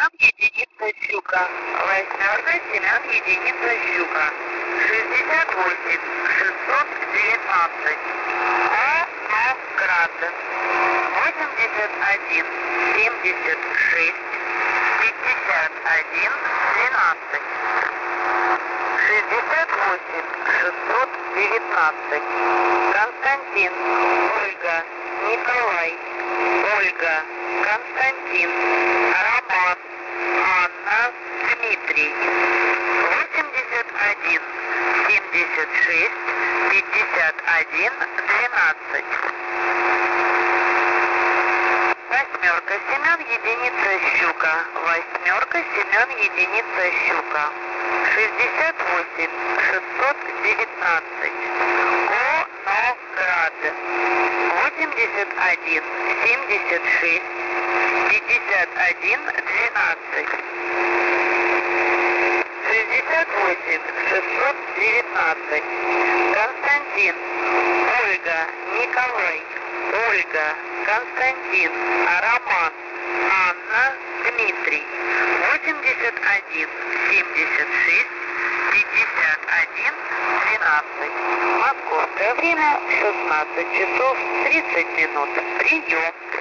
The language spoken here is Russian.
Семен, единица щука. Восьмерка, Семен, единица щука. 68 619. Град. 81 76 51 12. 68 619. Константин, Ольга, Николай, Ольга, Константин, Роман, Анна, Дмитрий. 81 76 51 12. Восьмерка, Семен, единица щука. Восьмерка, Семен, единица щука. 68 619. Гоноград. 81 76 51 12. 68 619. Константин, Ольга, Николай, Ольга, Константин, Роман, Анна, Дмитрий. 81 76 51 12. Московское время 16 часов 30 минут. Прием.